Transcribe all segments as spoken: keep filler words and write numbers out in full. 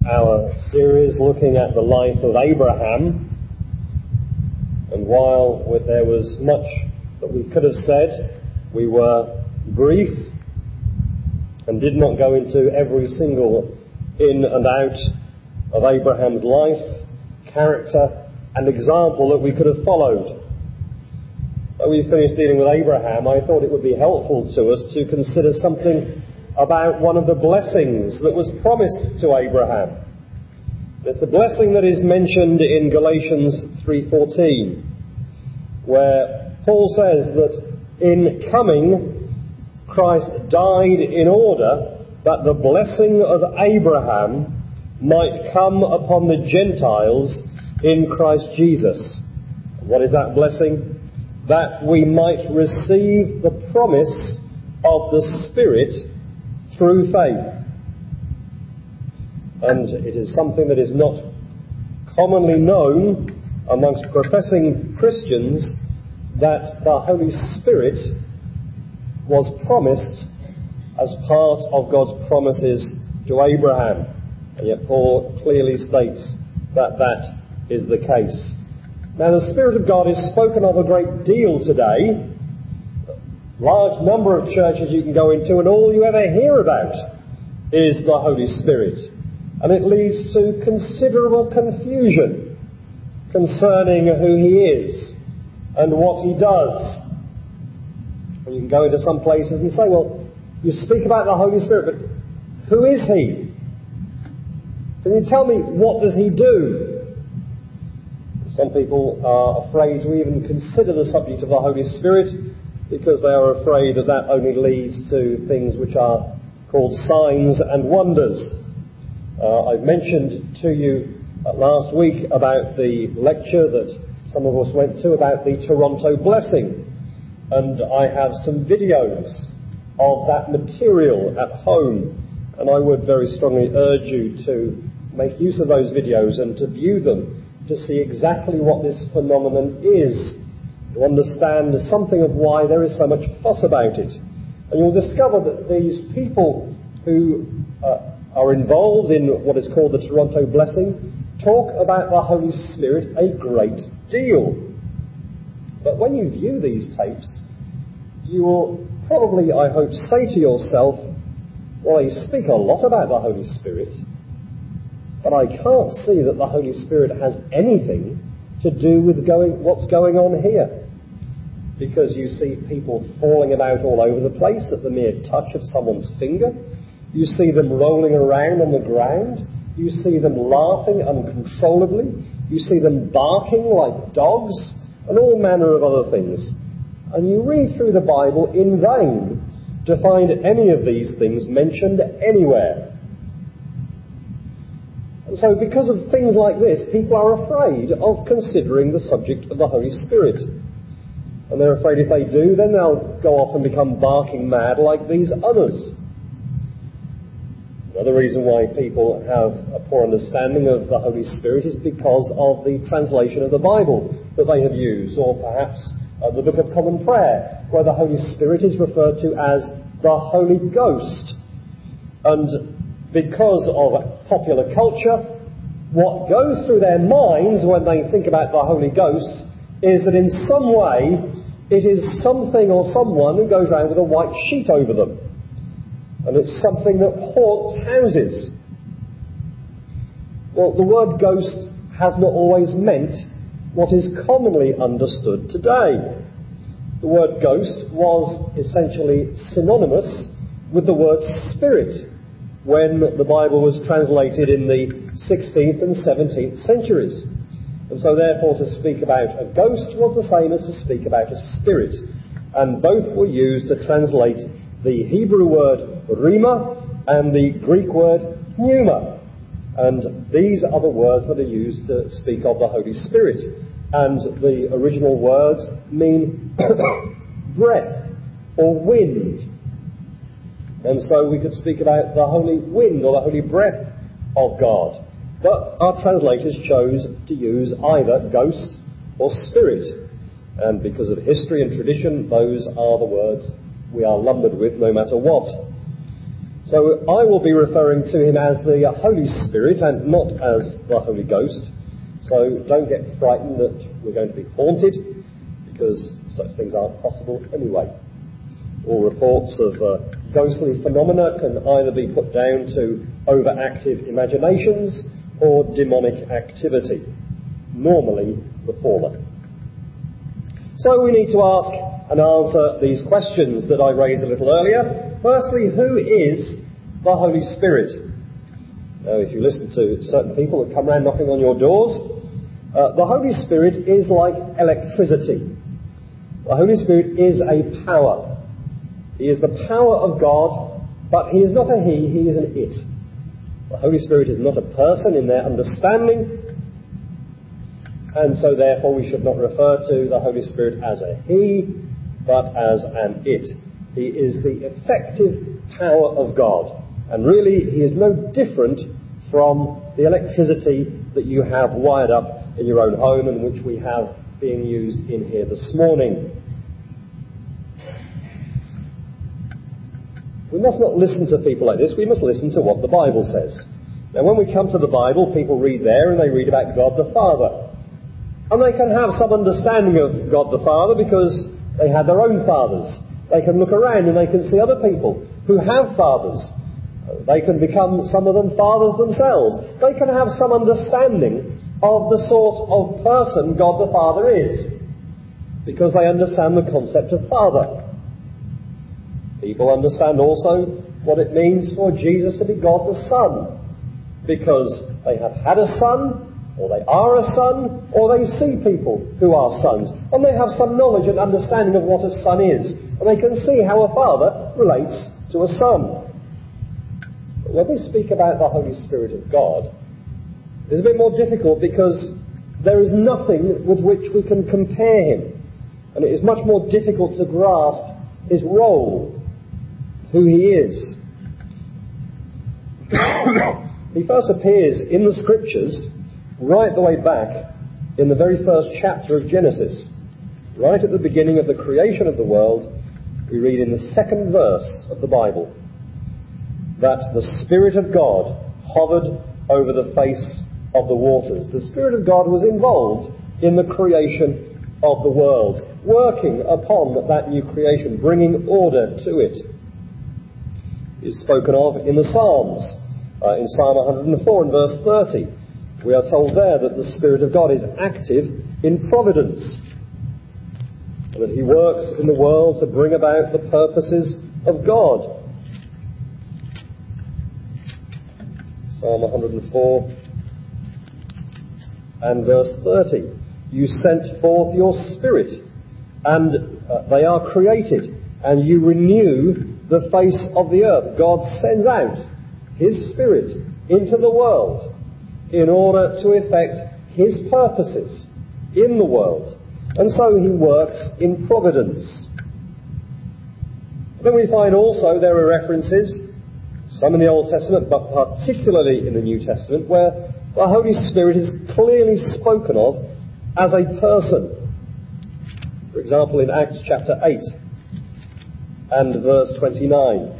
our series looking at the life of Abraham, and while there was much that we could have said, we were brief and did not go into every single in and out of Abraham's life, character and example that we could have followed. When we finished dealing with Abraham, I thought it would be helpful to us to consider something about one of the blessings that was promised to Abraham. It's the blessing that is mentioned in Galatians three fourteen, where Paul says that in coming, Christ died in order that the blessing of Abraham might come upon the Gentiles in Christ Jesus. What is that blessing? That we might receive the promise of the Spirit through faith. And it is something that is not commonly known amongst professing Christians that the Holy Spirit was promised as part of God's promises to Abraham. And yet Paul clearly states that that is the case. Now, the Spirit of God is spoken of a great deal today. Large number of churches you can go into, and all you ever hear about is the Holy Spirit. And it leads to considerable confusion concerning who He is and what He does. And you can go into some places and say, well, you speak about the Holy Spirit, but who is He? Can you tell me, what does He do? Some people are afraid to even consider the subject of the Holy Spirit because they are afraid that that only leads to things which are called signs and wonders. Uh, I've mentioned to you uh, last week about the lecture that some of us went to about the Toronto blessing. And I have some videos of that material at home. And I would very strongly urge you to make use of those videos and to view them, to see exactly what this phenomenon is, to understand something of why there is so much fuss about it. And you'll discover that these people who uh, are involved in what is called the Toronto blessing talk about the Holy Spirit a great deal. But when you view these tapes, you will probably, I hope, say to yourself, well, they speak a lot about the Holy Spirit, but I can't see that the Holy Spirit has anything to do with going, what's going on here. Because you see people falling about all over the place at the mere touch of someone's finger. You see them rolling around on the ground. You see them laughing uncontrollably. You see them barking like dogs and all manner of other things. And you read through the Bible in vain to find any of these things mentioned anywhere. And so because of things like this, people are afraid of considering the subject of the Holy Spirit. And they're afraid if they do, then they'll go off and become barking mad like these others. Another reason why people have a poor understanding of the Holy Spirit is because of the translation of the Bible that they have used, or perhaps uh, the Book of Common Prayer, where the Holy Spirit is referred to as the Holy Ghost. And because of popular culture, what goes through their minds when they think about the Holy Ghost is that in some way it is something or someone who goes around with a white sheet over them. And it's something that haunts houses. Well, the word ghost has not always meant what is commonly understood today. The word ghost was essentially synonymous with the word spirit when the Bible was translated in the sixteenth and seventeenth centuries. And so therefore to speak about a ghost was the same as to speak about a spirit. And both were used to translate the Hebrew word rhema and the Greek word pneuma. And these are the words that are used to speak of the Holy Spirit. And the original words mean breath or wind. And so we could speak about the holy wind or the holy breath of God. But our translators chose to use either ghost or spirit. And because of history and tradition, those are the words we are lumbered with no matter what. So I will be referring to him as the Holy Spirit and not as the Holy Ghost. So don't get frightened that we're going to be haunted, because such things aren't possible anyway. All reports of uh, ghostly phenomena can either be put down to overactive imaginations or demonic activity. Normally the former. So we need to ask and answer these questions that I raised a little earlier. Firstly, who is the Holy Spirit? Now, if you listen to certain people that come round knocking on your doors, uh, the Holy Spirit is like electricity. The Holy Spirit is a power. He is the power of God, but he is not a he, he is an it. The Holy Spirit is not a person in their understanding, and so therefore we should not refer to the Holy Spirit as a he, but as an it. He is the effective power of God. And really, he is no different from the electricity that you have wired up in your own home and which we have being used in here this morning. We must not listen to people like this. We must listen to what the Bible says. Now, when we come to the Bible, people read there and they read about God the Father. And they can have some understanding of God the Father because they had their own fathers. They can look around and they can see other people who have fathers. They can become, some of them, fathers themselves. They can have some understanding of the sort of person God the Father is, because they understand the concept of Father. People understand also what it means for Jesus to be God the Son, because they have had a son, or they are a son, or they see people who are sons, and they have some knowledge and understanding of what a son is, and they can see how a father relates to a son. But when we speak about the Holy Spirit of God, it's a bit more difficult because there is nothing with which we can compare him, and it is much more difficult to grasp his role, who he is. He first appears in the Scriptures right the way back in the very first chapter of Genesis. Right at the beginning of the creation of the world, we read in the second verse of the Bible that the Spirit of God hovered over the face of the waters. The Spirit of God was involved in the creation of the world, working upon that new creation, bringing order to it. It's spoken of in the Psalms. Uh, in Psalm one hundred four and verse thirty, we are told there that the Spirit of God is active in providence, and that he works in the world to bring about the purposes of God. Psalm one hundred four and verse thirty, you sent forth your Spirit, and uh, they are created, and you renew the face of the earth. God sends out his Spirit into the world in order to effect his purposes in the world. And so he works in providence. Then we find also there are references, some in the Old Testament, but particularly in the New Testament, where the Holy Spirit is clearly spoken of as a person. For example, in Acts chapter eight and verse twenty-nine.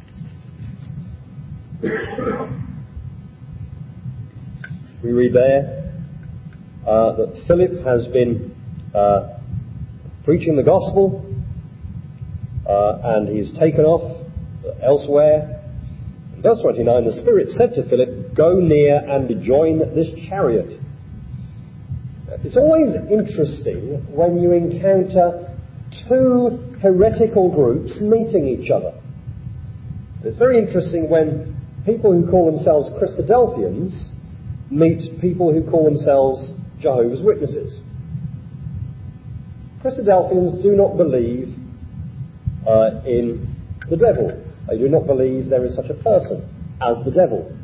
We read there uh, that Philip has been uh, preaching the gospel uh, and he's taken off elsewhere. In verse twenty-nine, the Spirit said to Philip, go near and join this chariot. It's always interesting when you encounter two heretical groups meeting each other. It's very interesting when people who call themselves Christadelphians meet people who call themselves Jehovah's Witnesses. Christadelphians do not believe uh, in the devil. They do not believe there is such a person as the devil.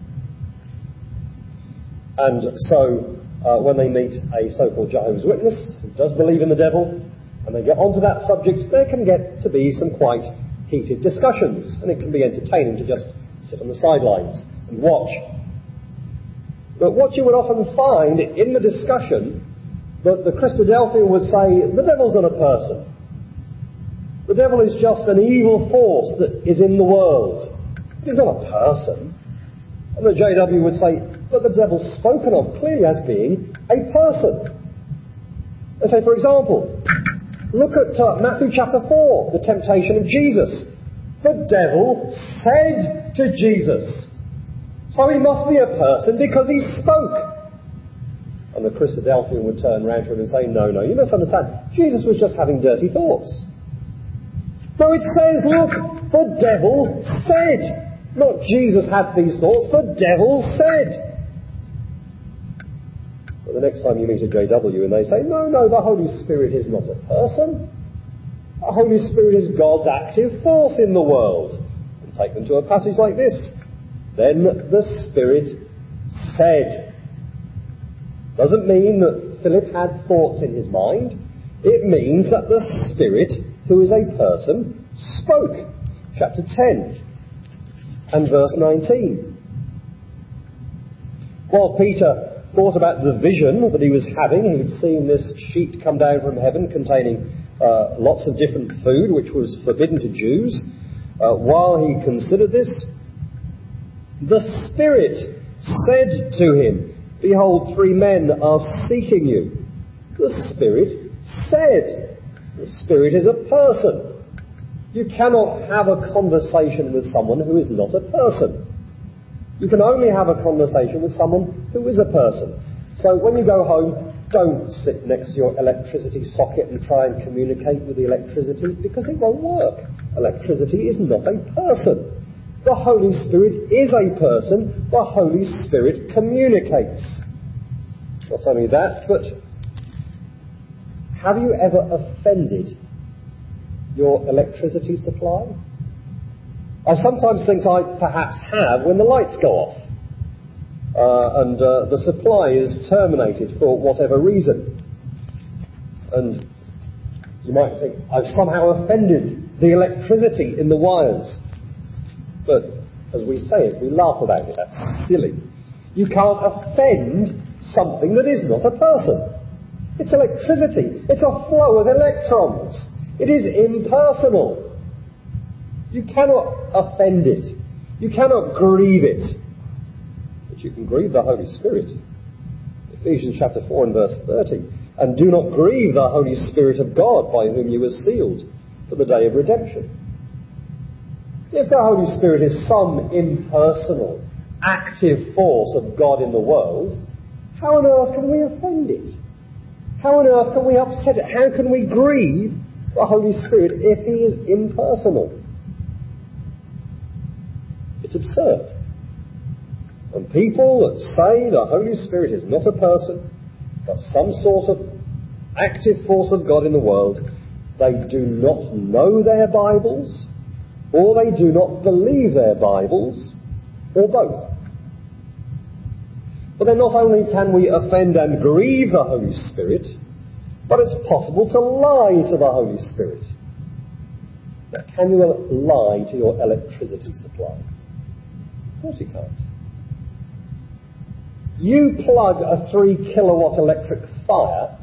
And so uh, when they meet a so-called Jehovah's Witness who does believe in the devil, and they get onto that subject, there can get to be some quite heated discussions, and it can be entertaining to just sit on the sidelines and watch. But what you would often find in the discussion, that the Christadelphian would say, the devil's not a person. The devil is just an evil force that is in the world. It is not a person. And the J W would say, but the devil's spoken of clearly as being a person. They say, for example, look at uh, Matthew chapter four, the temptation of Jesus. The devil said to Jesus. So he must be a person because he spoke. And the Christadelphian would turn round to him and say, no, no, you must understand, Jesus was just having dirty thoughts. No, it says, look, the devil said. Not Jesus had these thoughts, the devil said. So the next time you meet a J W and they say, no, no, the Holy Spirit is not a person. The Holy Spirit is God's active force in the world. And take them to a passage like this. Then the Spirit said. Doesn't mean that Philip had thoughts in his mind. It means that the Spirit, who is a person, spoke. Chapter ten and verse nineteen. While Peter thought about the vision that he was having, he had seen this sheet come down from heaven containing uh, lots of different food which was forbidden to Jews. Uh, while he considered this, the Spirit said to him, behold, three men are seeking you. The Spirit said. The Spirit is a person. You cannot have a conversation with someone who is not a person. You can only have a conversation with someone who is a person. So when you go home, don't sit next to your electricity socket and try and communicate with the electricity, because it won't work. Electricity is not a person. The Holy Spirit is a person. The Holy Spirit communicates. Not only that, but have you ever offended your electricity supply? I sometimes think I perhaps have when the lights go off uh, and uh, the supply is terminated for whatever reason. And you might think, I've somehow offended the electricity in the wires. But as we say it, we laugh about it. That's silly. You can't offend something that is not a person. It's electricity. It's a flow of electrons. It is impersonal. You cannot offend it. You cannot grieve it. But you can grieve the Holy Spirit. Ephesians chapter four and verse thirty. And do not grieve the Holy Spirit of God, by whom you were sealed for the day of redemption. If the Holy Spirit is some impersonal, active force of God in the world, how on earth can we offend it? How on earth can we upset it? How can we grieve the Holy Spirit if he is impersonal? It's absurd. And people that say the Holy Spirit is not a person, but some sort of active force of God in the world, they do not know their Bibles, or they do not believe their Bibles, or both. But then not only can we offend and grieve the Holy Spirit, but it's possible to lie to the Holy Spirit. Now, can you lie to your electricity supply? Of course you can't. You plug a three kilowatt electric fire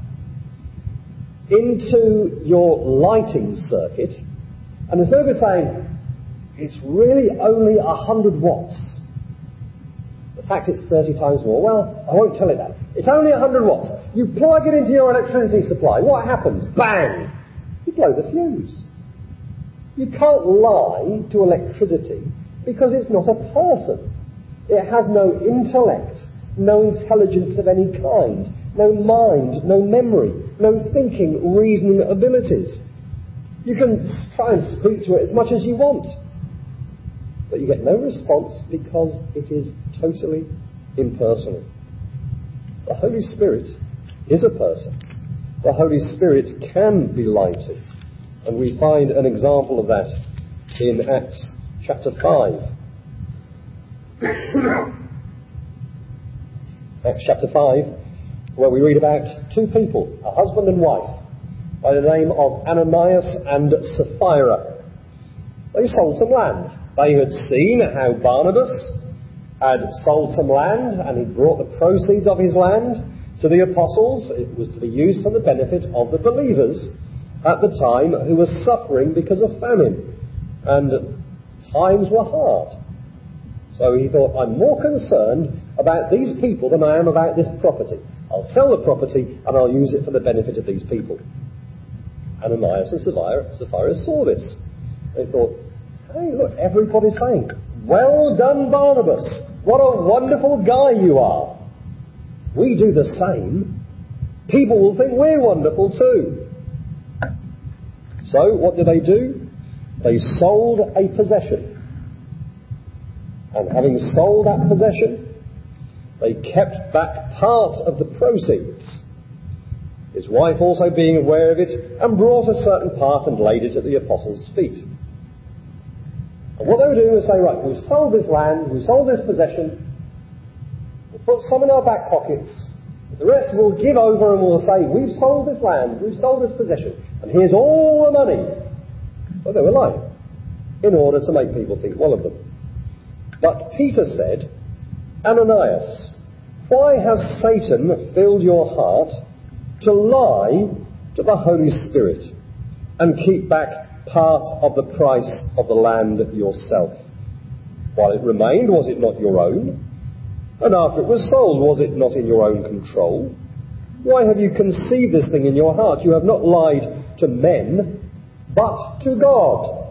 into your lighting circuit, and there's no good saying, it's really only one hundred watts. The fact it's thirty times more, well, I won't tell it that. It's only one hundred watts. You plug it into your electricity supply. What happens? Bang! You blow the fuse. You can't lie to electricity because it's not a person. It has no intellect, no intelligence of any kind, no mind, no memory, no thinking, reasoning abilities. You can try and speak to it as much as you want, but you get no response because it is totally impersonal. The Holy Spirit is a person. The Holy Spirit can be lied to. And we find an example of that in Acts chapter five. Acts chapter five, where we read about two people, a husband and wife, by the name of Ananias and Sapphira. They sold some land. They had seen how Barnabas had sold some land, and he brought the proceeds of his land to the apostles. It was to be used for the benefit of the believers at the time who were suffering because of famine. And times were hard. So he thought, I'm more concerned about these people than I am about this property. I'll sell the property and I'll use it for the benefit of these people. Ananias and Sapphira, Sapphira saw this. They thought, hey, look, everybody's saying, well done, Barnabas. What a wonderful guy you are. We do the same. People will think we're wonderful too. So what did they do? They sold a possession. And having sold that possession, they kept back part of the proceeds. His wife also being aware of it, and brought a certain part and laid it at the apostles' feet. And what they were doing was say, right, we've sold this land, we've sold this possession, we'll put some in our back pockets, the rest we'll give over and we'll say, we've sold this land, we've sold this possession, and here's all the money. So they were lying, in order to make people think well of them. But Peter said, Ananias, why has Satan filled your heart to lie to the Holy Spirit and keep back part of the price of the land yourself? While it remained, was it not your own? And after it was sold, was it not in your own control? Why have you conceived this thing in your heart? You have not lied to men, but to God.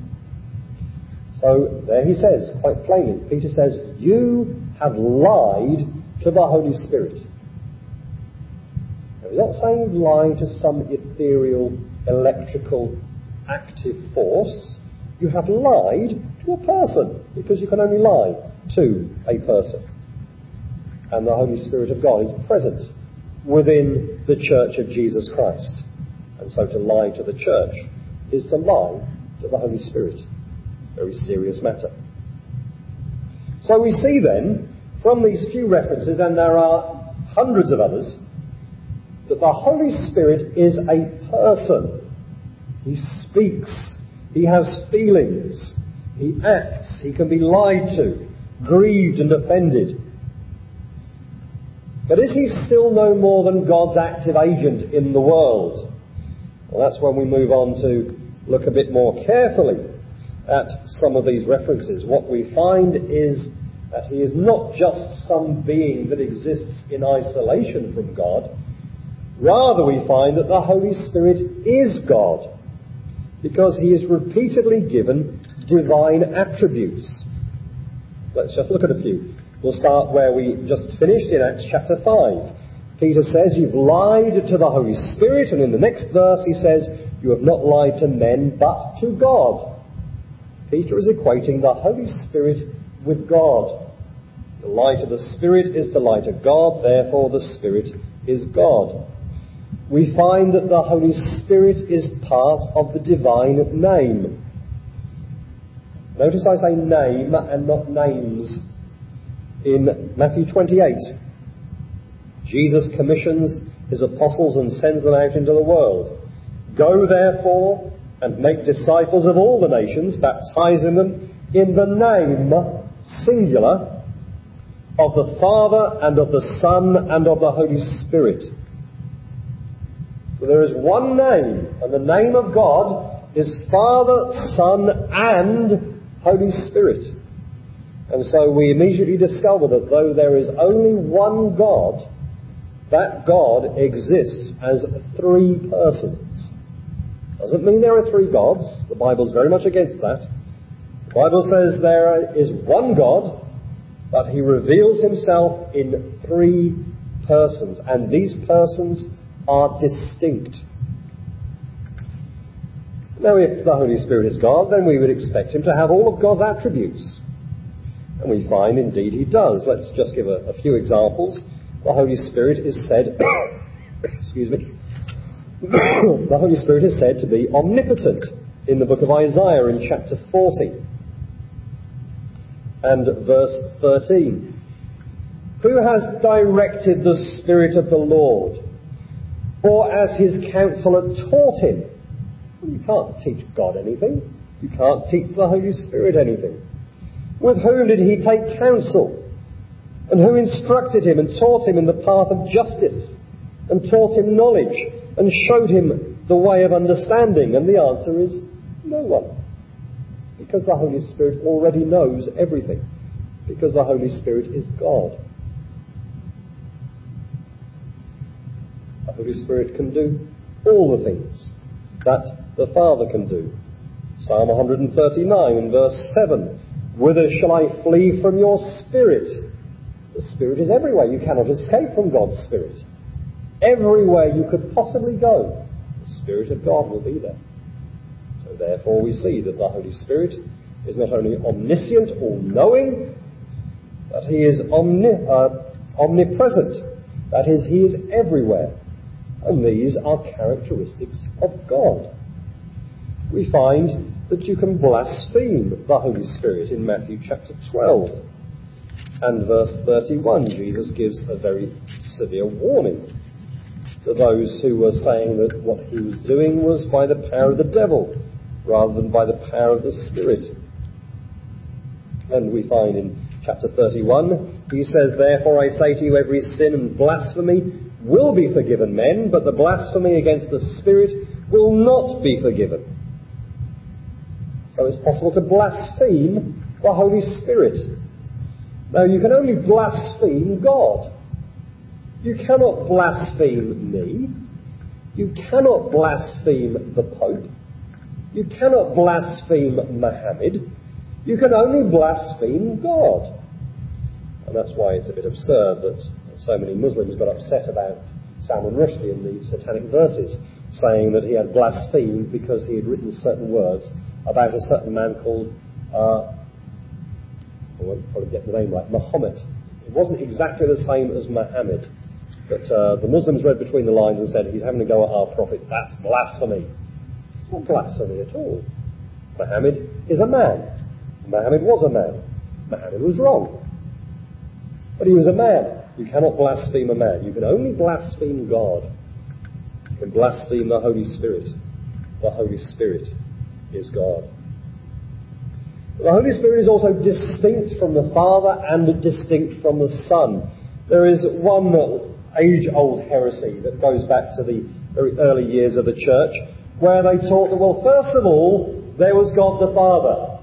So there he says, quite plainly, Peter says, you have lied to the Holy Spirit. Now, he's not saying you've lied to some ethereal, electrical, active force. You have lied to a person, because you can only lie to a person. And the Holy Spirit of God is present within the Church of Jesus Christ. And so to lie to the church is to lie to the Holy Spirit. Very serious matter. So we see then, from these few references, and there are hundreds of others, that the Holy Spirit is a person. He speaks. He has feelings. He acts. He can be lied to, grieved and offended. But is he still no more than God's active agent in the world? Well, that's when we move on to look a bit more carefully at some of these references. What we find is that he is not just some being that exists in isolation from God. Rather, we find that the Holy Spirit is God, because he is repeatedly given divine attributes. Let's just look at a few. We'll start where we just finished in Acts chapter five. Peter says, you've lied to the Holy Spirit, and in the next verse he says, you have not lied to men, but to God. Peter is equating the Holy Spirit with God. To lie to the Spirit is to lie to God, therefore the Spirit is God. We find that the Holy Spirit is part of the divine name. Notice I say name and not names. In Matthew twenty-eight, Jesus commissions his apostles and sends them out into the world. Go therefore and make disciples of all the nations, baptizing them in the name, singular, of the Father and of the Son and of the Holy Spirit. So there is one name, and the name of God is Father, Son, and Holy Spirit. And so we immediately discover that though there is only one God, that God exists as three persons. Doesn't mean there are three gods. The Bible's very much against that. The Bible says there is one God, but he reveals himself in three persons, and these persons are distinct. Now, if the Holy Spirit is God, then we would expect him to have all of God's attributes. And we find, indeed, he does. Let's just give a, a few examples. The Holy Spirit is said, excuse me, the Holy Spirit is said to be omnipotent in the book of Isaiah in chapter forty and verse thirteen. Who has directed the Spirit of the Lord, or as his counselor taught him? Well, you can't teach God anything. You can't teach the Holy Spirit anything. With whom did he take counsel? And who instructed him and taught him in the path of justice, and taught him knowledge, and showed him the way of understanding? And the answer is no one. Because the Holy Spirit already knows everything. Because the Holy Spirit is God. The Holy Spirit can do all the things that the Father can do. Psalm one thirty-nine in verse seven. Whither shall I flee from your Spirit? The Spirit is everywhere. You cannot escape from God's Spirit. Everywhere you could possibly go, the Spirit of God will be there. So therefore we see that the Holy Spirit is not only omniscient, all-knowing, but He is omni- uh, omnipresent. That is, He is everywhere. And these are characteristics of God. We find that you can blaspheme the Holy Spirit in Matthew chapter twelve. And verse thirty-one, Jesus gives a very severe warning to those who were saying that what He was doing was by the power of the devil rather than by the power of the Spirit. And we find in chapter thirty-one, He says, Therefore I say to you, every sin and blasphemy will be forgiven men, but the blasphemy against the Spirit will not be forgiven. So it's possible to blaspheme the Holy Spirit. Now, you can only blaspheme God. You cannot blaspheme me. You cannot blaspheme the Pope. You cannot blaspheme Muhammad. You can only blaspheme God. And that's why it's a bit absurd that so many Muslims got upset about Salman Rushdie in the Satanic Verses, saying that he had blasphemed because he had written certain words about a certain man called, uh, I won't probably get the name right, Muhammad. It wasn't exactly the same as Muhammad, but uh, the Muslims read between the lines and said, he's having a go at our prophet. That's blasphemy. It's not blasphemy at all. Muhammad is a man. Muhammad was a man. Muhammad was wrong. But he was a man. You cannot blaspheme a man. You can only blaspheme God. You can blaspheme the Holy Spirit. The Holy Spirit is God. The Holy Spirit is also distinct from the Father and distinct from the Son. There is one age-old heresy that goes back to the very early years of the church, where they taught that, well, first of all, there was God the Father.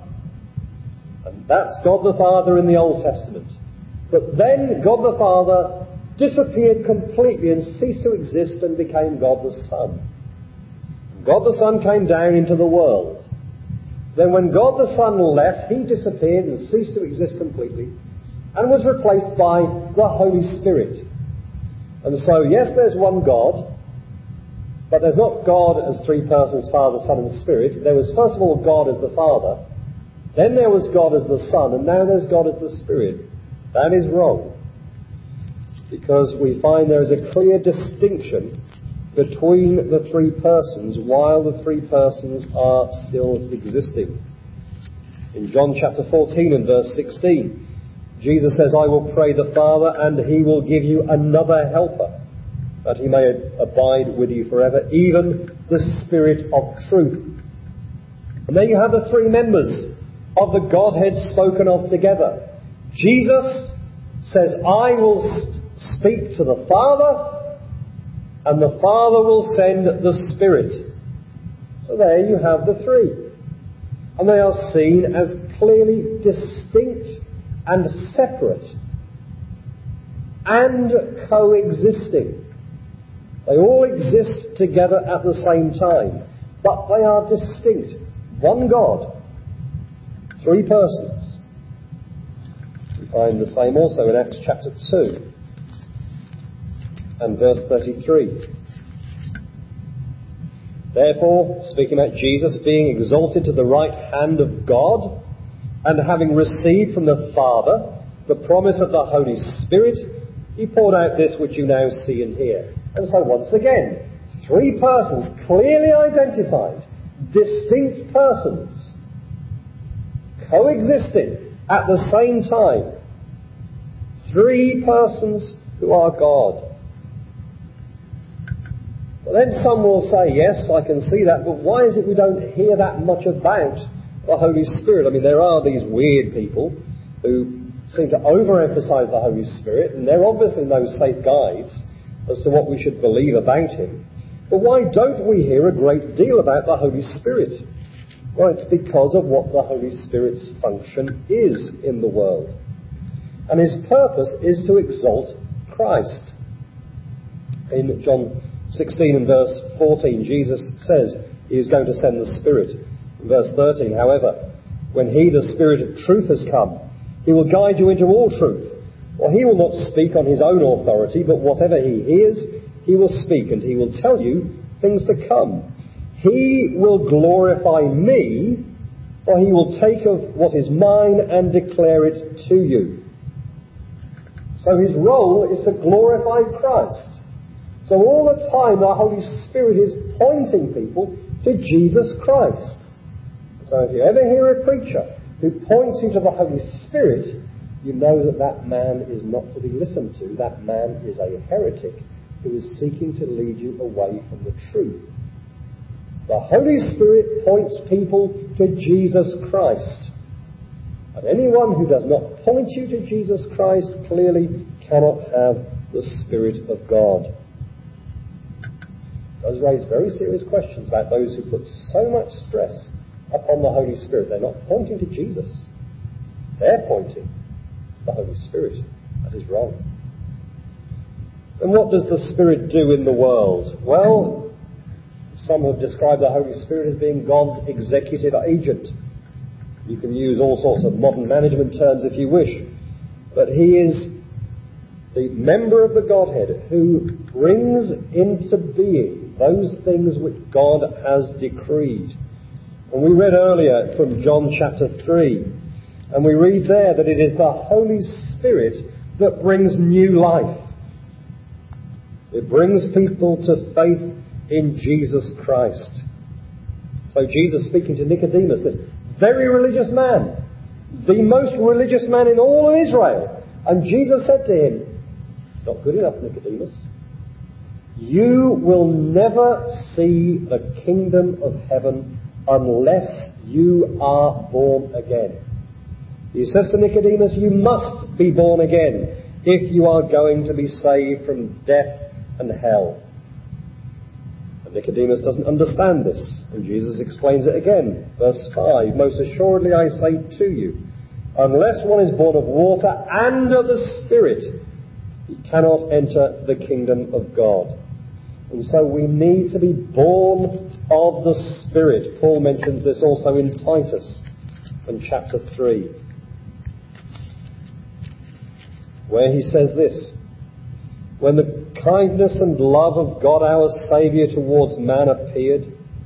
And that's God the Father in the Old Testament. But then God the Father disappeared completely and ceased to exist and became God the Son. God the Son came down into the world. Then when God the Son left, He disappeared and ceased to exist completely and was replaced by the Holy Spirit. And so, yes, there's one God, but there's not God as three persons, Father, Son and Spirit. There was first of all God as the Father, then there was God as the Son, and now there's God as the Spirit. That is wrong, because we find there is a clear distinction between the three persons while the three persons are still existing. In John chapter fourteen and verse sixteen, Jesus says, I will pray the Father, and He will give you another helper, that He may abide with you forever, even the Spirit of truth. And then you have the three members of the Godhead spoken of together. Jesus says, I will speak to the Father, and the Father will send the Spirit. So there you have the three. And they are seen as clearly distinct and separate and coexisting. They all exist together at the same time, but they are distinct. One God, three persons. We find the same also in Acts chapter two and verse thirty-three. Therefore, speaking about Jesus being exalted to the right hand of God, and having received from the Father the promise of the Holy Spirit, He poured out this which you now see and hear. And so once again, three persons clearly identified, distinct persons, coexisting at the same time. Three persons who are God. Well, then some will say, yes, I can see that, but why is it we don't hear that much about the Holy Spirit? I mean, there are these weird people who seem to overemphasize the Holy Spirit, and they're obviously no safe guides as to what we should believe about Him. But why don't we hear a great deal about the Holy Spirit? Well, it's because of what the Holy Spirit's function is in the world. And his purpose is to exalt Christ. In John sixteen and verse fourteen, Jesus says he is going to send the Spirit. In verse thirteen, however, when he, the Spirit of truth, has come, he will guide you into all truth. For he will not speak on his own authority, but whatever he hears, he will speak, and he will tell you things to come. He will glorify me, for he will take of what is mine and declare it to you. So his role is to glorify Christ. So all the time the Holy Spirit is pointing people to Jesus Christ. So if you ever hear a preacher who points you to the Holy Spirit, you know that that man is not to be listened to. That man is a heretic who is seeking to lead you away from the truth. The Holy Spirit points people to Jesus Christ. And anyone who does not point you to Jesus Christ clearly cannot have the Spirit of God. It does raise very serious questions about those who put so much stress upon the Holy Spirit. They're not pointing to Jesus. They're pointing to the Holy Spirit. That is wrong. And what does the Spirit do in the world? Well, some have described the Holy Spirit as being God's executive agent. You can use all sorts of modern management terms if you wish. But he is the member of the Godhead who brings into being those things which God has decreed. And we read earlier from John chapter three, and we read there that it is the Holy Spirit that brings new life. It brings people to faith in Jesus Christ. So Jesus, speaking to Nicodemus, this very religious man, the most religious man in all of Israel, and Jesus said to him, "Not good enough, Nicodemus. You will never see the kingdom of heaven unless you are born again." He says to Nicodemus, you must be born again if you are going to be saved from death and hell. And Nicodemus doesn't understand this, and Jesus explains it again. Verse five, "Most assuredly I say to you, unless one is born of water and of the Spirit, he cannot enter the kingdom of God." And so we need to be born of the Spirit. Paul mentions this also in Titus, in chapter three, where he says this, "When the kindness and love of God our Saviour towards man appeared,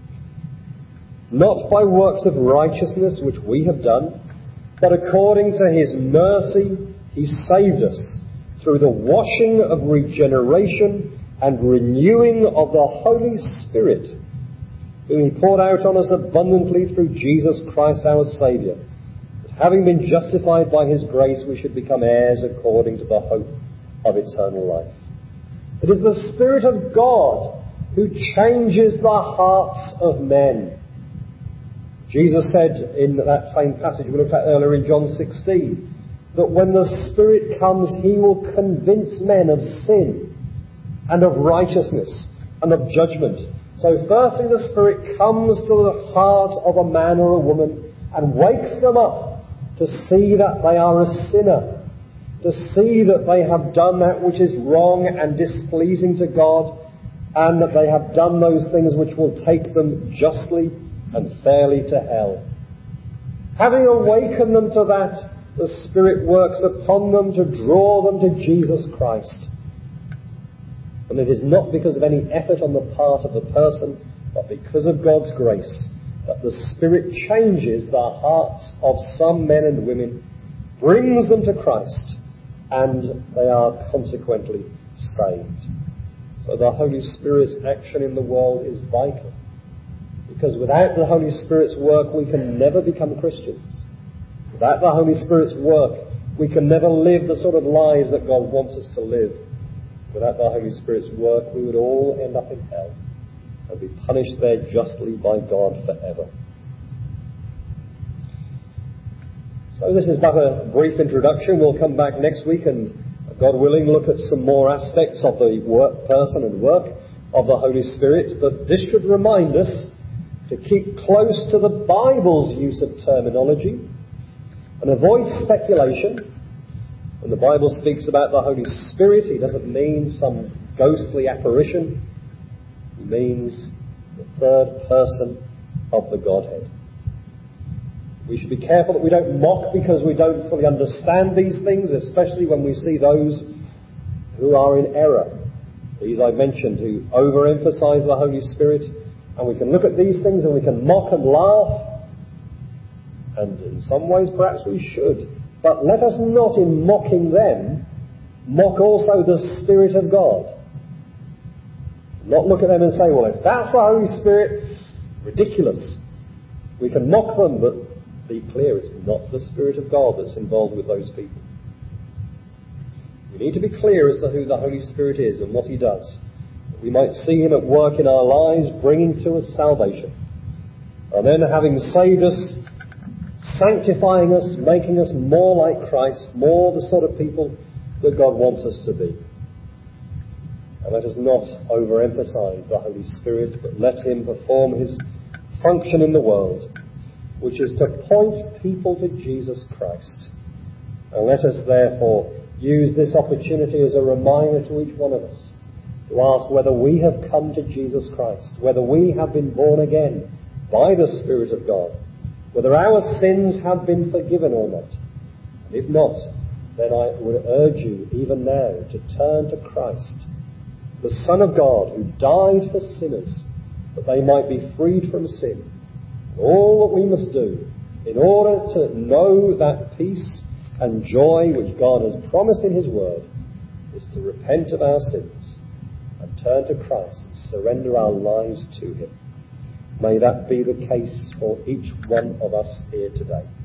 not by works of righteousness which we have done, but according to his mercy he saved us through the washing of regeneration and renewing of the Holy Spirit, whom he poured out on us abundantly through Jesus Christ our Saviour, that having been justified by his grace we should become heirs according to the hope of eternal life." It is the Spirit of God who changes the hearts of men. Jesus said in that same passage we looked at earlier in John sixteen, that when the Spirit comes, he will convince men of sin and of righteousness and of judgment. So firstly, the Spirit comes to the heart of a man or a woman and wakes them up to see that they are a sinner, to see that they have done that which is wrong and displeasing to God, and that they have done those things which will take them justly and fairly to hell. Having awakened them to that, the Spirit works upon them to draw them to Jesus Christ. And it is not because of any effort on the part of the person, but because of God's grace, that the Spirit changes the hearts of some men and women, brings them to Christ, and they are consequently saved. So the Holy Spirit's action in the world is vital, because without the Holy Spirit's work we can never become Christians. Without the Holy Spirit's work we can never live the sort of lives that God wants us to live. Without the Holy Spirit's work we would all end up in hell and be punished there justly by God forever. So this is but a brief introduction. We'll come back next week and, God willing, look at some more aspects of the work, person and work of the Holy Spirit. But this should remind us to keep close to the Bible's use of terminology and avoid speculation When the Bible speaks about the Holy Spirit, he doesn't mean some ghostly apparition. He means the third person of the Godhead. We should be careful that we don't mock because we don't fully understand these things, especially when we see those who are in error. These I mentioned, who overemphasize the Holy Spirit. And we can look at these things and we can mock and laugh. And in some ways perhaps we should. But let us not, in mocking them, mock also the Spirit of God. Not look at them and say, well, if that's the Holy Spirit, ridiculous. We can mock them, but be clear, it's not the Spirit of God that's involved with those people. We need to be clear as to who the Holy Spirit is and what he does. We might see him at work in our lives, bringing to us salvation. And then, having saved us, sanctifying us, making us more like Christ, more the sort of people that God wants us to be. And let us not overemphasize the Holy Spirit, but let him perform his function in the world, which is to point people to Jesus Christ. And let us therefore use this opportunity as a reminder to each one of us to ask whether we have come to Jesus Christ, whether we have been born again by the Spirit of God, whether our sins have been forgiven or not. And if not, then I would urge you even now to turn to Christ, the Son of God, who died for sinners, that they might be freed from sin. And all that we must do in order to know that peace and joy which God has promised in his word is to repent of our sins and turn to Christ and surrender our lives to him. May that be the case for each one of us here today.